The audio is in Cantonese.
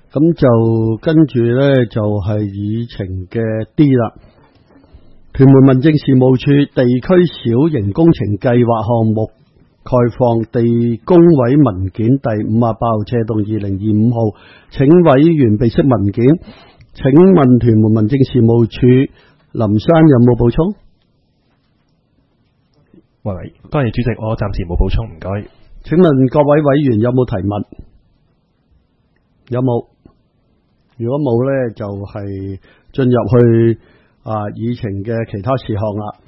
咁就跟住咧就係議程嘅 D 啦。屯門民政事務處地區小型工程計劃項目概況地工委文件第58號斜動2025號，請委員備悉文件。請問屯門民政事務處林生有冇補充？ 喂，多謝主席，我暫時冇補充，唔該。 請問各位委員有冇提問？有冇？如果冇呢，就係進入去議程嘅其他事項啦。